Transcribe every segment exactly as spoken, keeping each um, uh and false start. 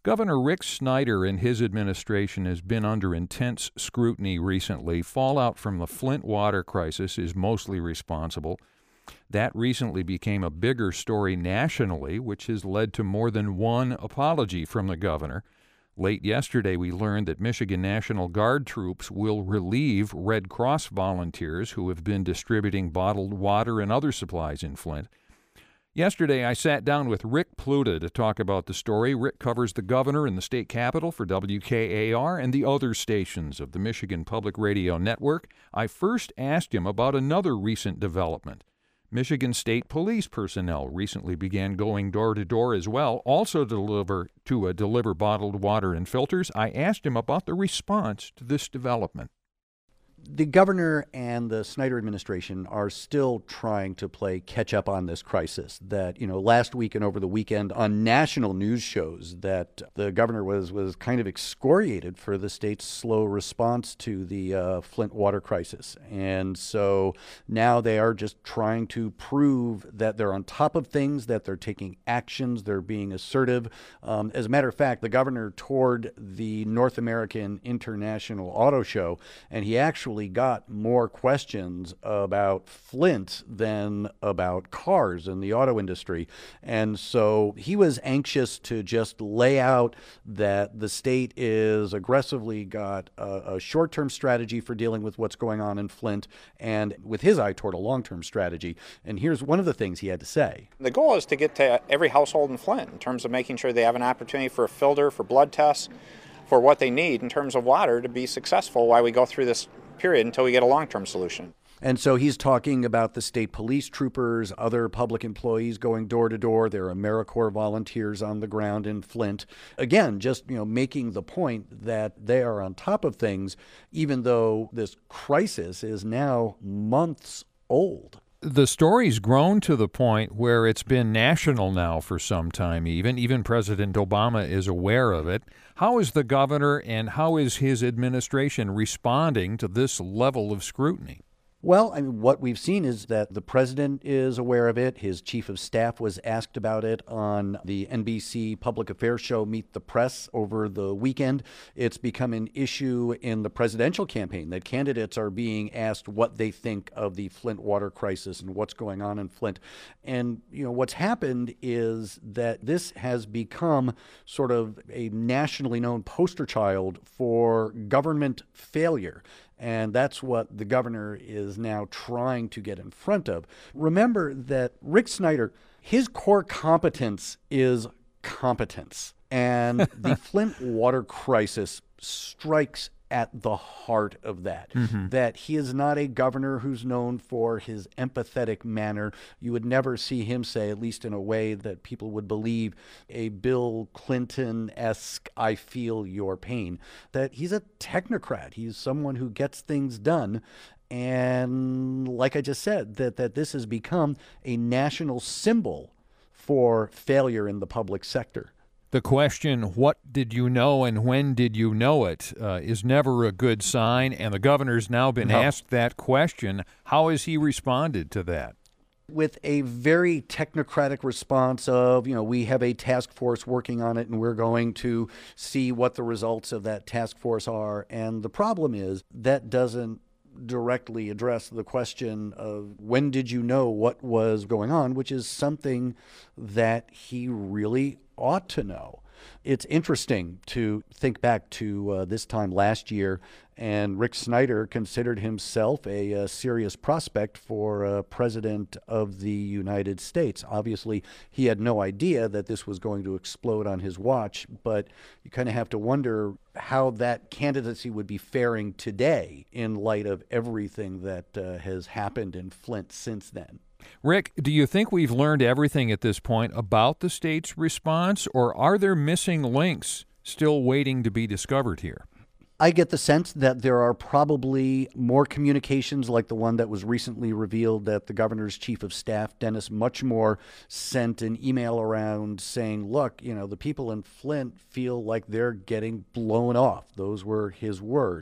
Governor Rick Snyder and his administration has been under intense scrutiny recently. Fallout from the Flint water crisis is mostly responsible. That recently became a bigger story nationally, which has led to more than one apology from the governor. Late yesterday, we learned that Michigan National Guard troops will relieve Red Cross volunteers who have been distributing bottled water and other supplies in Flint. Yesterday, I sat down with Rick Pluta to talk about the story. Rick covers the governor and the state capitol for W K A R and the other stations of the Michigan Public Radio Network. I first asked him about another recent development. Michigan State Police personnel recently began going door to door as well, also to deliver to uh, deliver bottled water and filters. I asked him about the response to this development. The governor and the Snyder administration are still trying to play catch up on this crisis. That, you know, last week and over the weekend on national news shows that the governor was was kind of excoriated for the state's slow response to the uh, Flint water crisis. And so now they are just trying to prove that they're on top of things, that they're taking actions, they're being assertive. Um, as a matter of fact, the governor toured the North American International Auto Show, and he actually got more questions about Flint than about cars and the auto industry. And so he was anxious to just lay out that the state is aggressively got a, a short-term strategy for dealing with what's going on in Flint, and with his eye toward a long-term strategy. And here's one of the things he had to say. The goal is to get to every household in Flint in terms of making sure they have an opportunity for a filter, for blood tests, for what they need in terms of water to be successful while we go through this period until we get a long-term solution. And so he's talking about the state police troopers, other public employees going door to door. There are AmeriCorps volunteers on the ground in Flint. Again, just, you know, making the point that they are on top of things, even though this crisis is now months old. The story's grown to the point where it's been national now for some time even. Even President Obama is aware of it. How is the governor and how is his administration responding to this level of scrutiny? Well, I mean, what we've seen is that the president is aware of it. His chief of staff was asked about it on the N B C public affairs show Meet the Press over the weekend. It's become an issue in the presidential campaign that candidates are being asked what they think of the Flint water crisis and what's going on in Flint. And, you know, what's happened is that this has become sort of a nationally known poster child for government failure. And that's what the governor is now trying to get in front of. Remember that Rick Snyder, his core competence is competence. And the Flint water crisis strikes at the heart of that, mm-hmm. that he is not a governor who's known for his empathetic manner. You would never see him say, at least in a way that people would believe, a Bill Clinton-esque, I feel your pain, that he's a technocrat. He's someone who gets things done. And like I just said, that, that this has become a national symbol for failure in the public sector. The question, what did you know and when did you know it, uh, is never a good sign, and the governor's now been no. asked that question. How has he responded to that? With a very technocratic response of, you know, we have a task force working on it and we're going to see what the results of that task force are. And the problem is that doesn't directly address the question of when did you know what was going on, which is something that he really ought to know. It's interesting to think back to uh, this time last year, and Rick Snyder considered himself a, a serious prospect for uh, president of the United States. Obviously, he had no idea that this was going to explode on his watch, but you kind of have to wonder how that candidacy would be faring today in light of everything that uh, has happened in Flint since then. Rick, do you think we've learned everything at this point about the state's response, or are there missing links still waiting to be discovered here? I get the sense that there are probably more communications like the one that was recently revealed that the governor's chief of staff, Dennis Muchmore, sent an email around saying, look, you know, the people in Flint feel like they're getting blown off. Those were his words.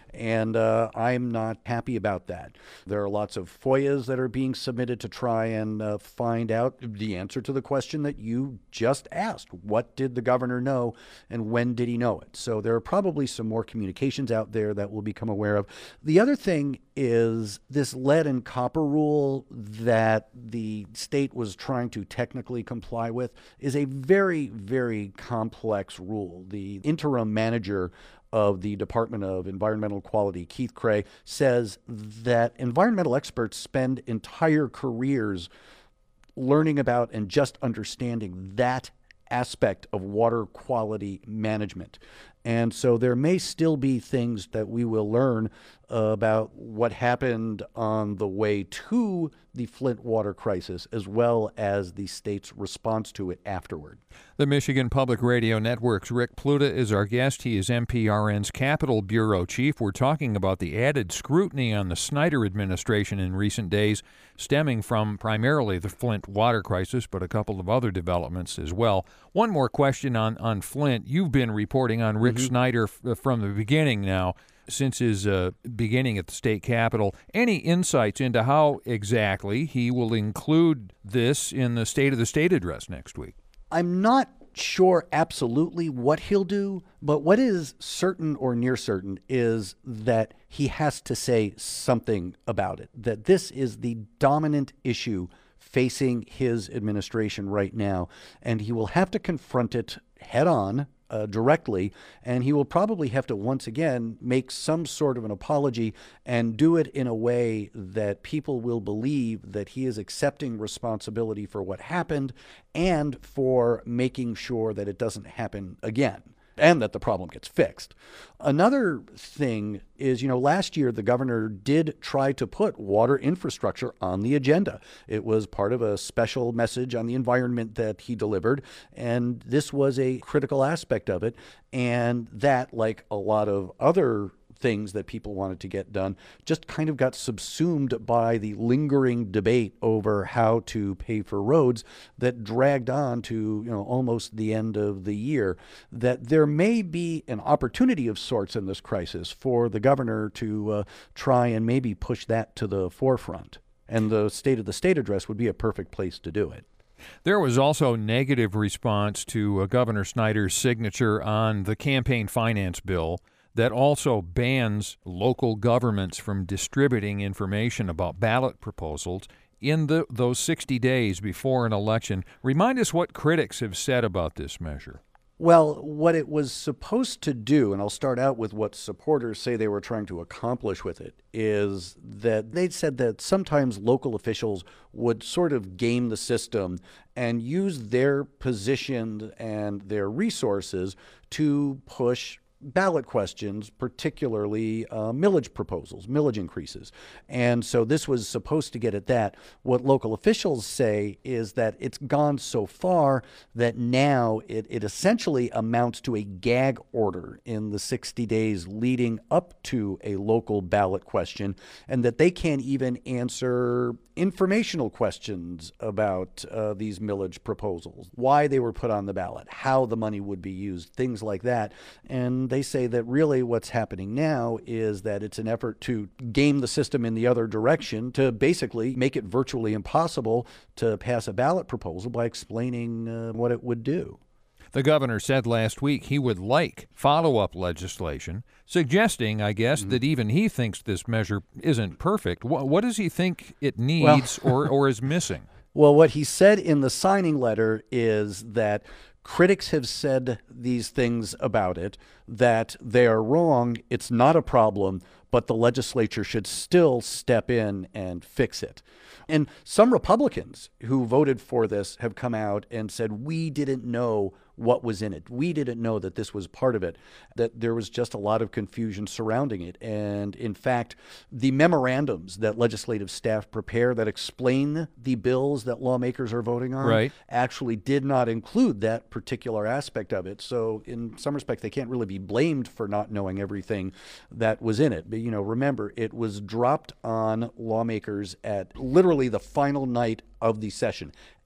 And uh, I'm not happy about that. There are lots of F O I As that are being submitted to try and uh, find out the answer to the question that you just asked. What did the governor know and when did he know it? So there are probably some more communications out there that we'll become aware of. The other thing is this lead and copper rule that the state was trying to technically comply with is a very, very complex rule. The interim manager of the Department of Environmental Quality, Keith Cray, says that environmental experts spend entire careers learning about and just understanding that aspect of water quality management. And so there may still be things that we will learn uh, about what happened on the way to the Flint water crisis, as well as the state's response to it afterward. The Michigan Public Radio Network's Rick Pluta is our guest. He is M P R N's Capitol Bureau Chief. We're talking about the added scrutiny on the Snyder administration in recent days, stemming from primarily the Flint water crisis, but a couple of other developments as well. One more question on, on Flint. You've been reporting on Rick mm-hmm. Snyder f- from the beginning now, since his uh, beginning at the state capitol. Any insights into how exactly he will include this in the State of the State address next week? I'm not sure absolutely what he'll do, but what is certain or near certain is that he has to say something about it, that this is the dominant issue facing his administration right now, and he will have to confront it head on, Uh, directly, and he will probably have to once again make some sort of an apology and do it in a way that people will believe that he is accepting responsibility for what happened and for making sure that it doesn't happen again, and that the problem gets fixed. Another thing is, you know, last year the governor did try to put water infrastructure on the agenda. It was part of a special message on the environment that he delivered, and this was a critical aspect of it. And that, like a lot of other things that people wanted to get done, just kind of got subsumed by the lingering debate over how to pay for roads that dragged on to, you know, almost the end of the year. That there may be an opportunity of sorts in this crisis for the governor to uh, try and maybe push that to the forefront. And the State of the State address would be a perfect place to do it. There was also negative response to uh, Governor Snyder's signature on the campaign finance bill that also bans local governments from distributing information about ballot proposals in the, those sixty days before an election. Remind us what critics have said about this measure. Well, what it was supposed to do, and I'll start out with what supporters say they were trying to accomplish with it, is that they said that sometimes local officials would sort of game the system and use their position and their resources to push ballot questions, particularly uh, millage proposals, millage increases. And so this was supposed to get at that. What local officials say is that it's gone so far that now it, it essentially amounts to a gag order in the sixty days leading up to a local ballot question, and that they can't even answer informational questions about uh, these millage proposals, why they were put on the ballot, how the money would be used, things like that. And they say that really what's happening now is that it's an effort to game the system in the other direction to basically make it virtually impossible to pass a ballot proposal by explaining uh, what it would do. The governor said last week he would like follow-up legislation, suggesting, I guess, mm-hmm. that even he thinks this measure isn't perfect. What, what does he think it needs well, or, or is missing? Well, what he said in the signing letter is that critics have said these things about it, that they are wrong, it's not a problem, but the legislature should still step in and fix it. And some Republicans who voted for this have come out and said, we didn't know what was in it. We didn't know that this was part of it, that there was just a lot of confusion surrounding it. And in fact, the memorandums that legislative staff prepare that explain the bills that lawmakers are voting on right. actually did not include that particular aspect of it. So in some respects, they can't really be blamed for not knowing everything that was in it. But, you know, remember, it was dropped on lawmakers at literally the final night of the session,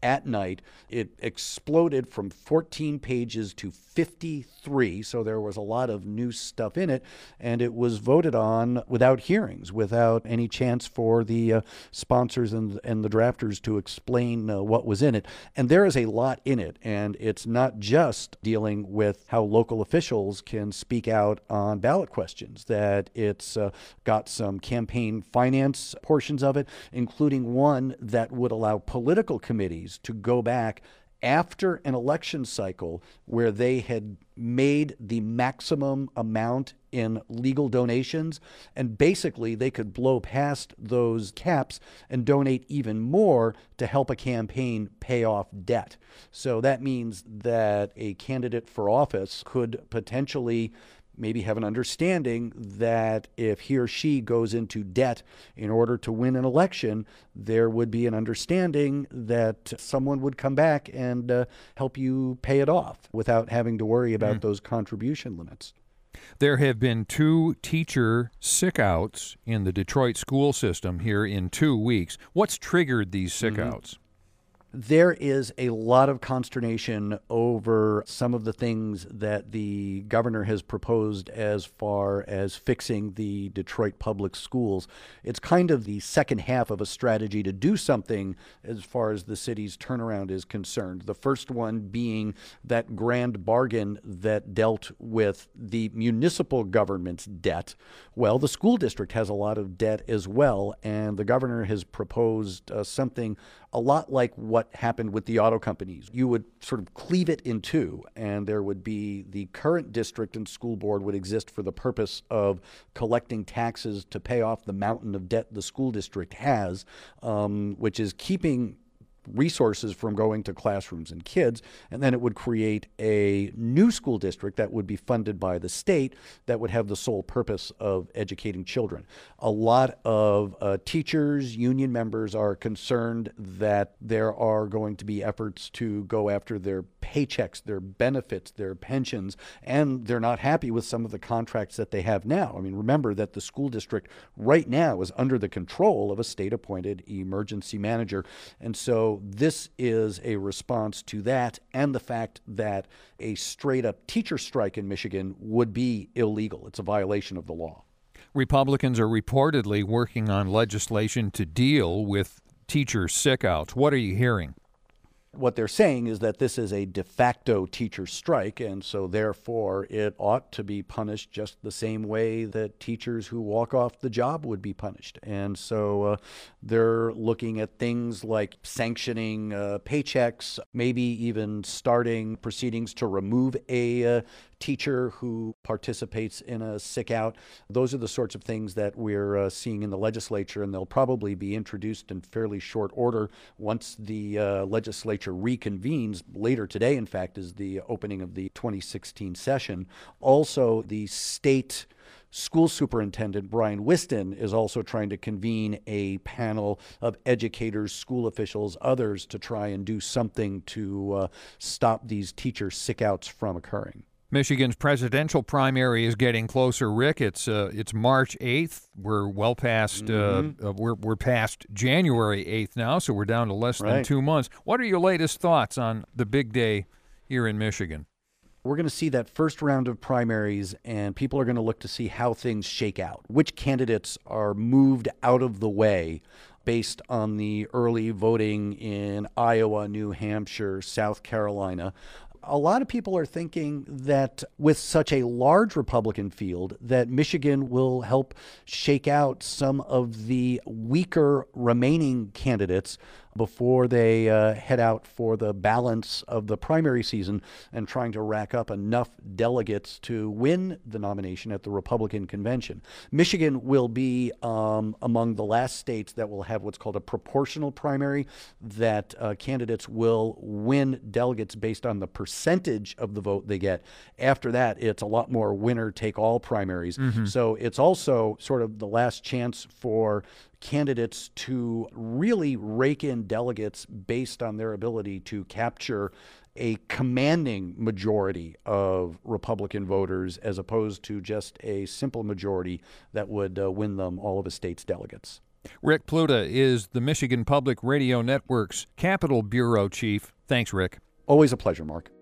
at night. It exploded from fourteen pages to fifty-three, so there was a lot of new stuff in it, and it was voted on without hearings, without any chance for the uh, sponsors and, and the drafters to explain uh, what was in it. And there is a lot in it, and it's not just dealing with how local officials can speak out on ballot questions, that it's uh, got some campaign finance portions of it, including one that would allow political committees to go back after an election cycle where they had made the maximum amount in legal donations, and basically they could blow past those caps and donate even more to help a campaign pay off debt. So that means that a candidate for office could potentially maybe have an understanding that if he or she goes into debt in order to win an election, there would be an understanding that someone would come back and uh, help you pay it off without having to worry about mm. those contribution limits. There have been two teacher sick-outs in the Detroit school system here in two weeks. What's triggered these sick-outs? Mm-hmm. There is a lot of consternation over some of the things that the governor has proposed as far as fixing the Detroit public schools. It's kind of the second half of a strategy to do something as far as the city's turnaround is concerned. The first one being that grand bargain that dealt with the municipal government's debt. Well, the school district has a lot of debt as well, and the governor has proposed uh, something a lot like what happened with the auto companies. You would sort of cleave it in two, and there would be the current district and school board would exist for the purpose of collecting taxes to pay off the mountain of debt the school district has, um, which is keeping resources from going to classrooms and kids, and then it would create a new school district that would be funded by the state that would have the sole purpose of educating children. A lot of uh, teachers, union members are concerned that there are going to be efforts to go after their paychecks, their benefits, their pensions, and they're not happy with some of the contracts that they have now. I mean, remember that the school district right now is under the control of a state-appointed emergency manager, and so this is a response to that and the fact that a straight-up teacher strike in Michigan would be illegal. It's a violation of the law. Republicans are reportedly working on legislation to deal with teacher sick-outs. What are you hearing? What they're saying is that this is a de facto teacher strike, and so therefore it ought to be punished just the same way that teachers who walk off the job would be punished. And so uh, they're looking at things like sanctioning uh, paychecks, maybe even starting proceedings to remove a uh, teacher who participates in a sick out. Those are the sorts of things that we're uh, seeing in the legislature, and they'll probably be introduced in fairly short order once the uh, legislature reconvenes. Later today, in fact, is the opening of the twenty sixteen session. Also, the state school superintendent, Brian Whiston, is also trying to convene a panel of educators, school officials, others to try and do something to uh, stop these teacher sick outs from occurring. Michigan's presidential primary is getting closer, Rick. It's uh, it's March eighth. We're well past mm-hmm. uh, we're we're past January eighth now, so we're down to less right. than two months. What are your latest thoughts on the big day here in Michigan? We're going to see that first round of primaries, and people are going to look to see how things shake out, which candidates are moved out of the way based on the early voting in Iowa, New Hampshire, South Carolina. A lot of people are thinking that with such a large Republican field, that Michigan will help shake out some of the weaker remaining candidates before they uh, head out for the balance of the primary season and trying to rack up enough delegates to win the nomination at the Republican convention. Michigan will be um, among the last states that will have what's called a proportional primary, that uh, candidates will win delegates based on the percentage of the vote they get. After that, it's a lot more winner-take-all primaries. Mm-hmm. So it's also sort of the last chance for candidates to really rake in delegates based on their ability to capture a commanding majority of Republican voters as opposed to just a simple majority that would uh, win them all of a state's delegates. Rick Pluta is the Michigan Public Radio Network's Capitol Bureau Chief. Thanks, Rick. Always a pleasure, Mark.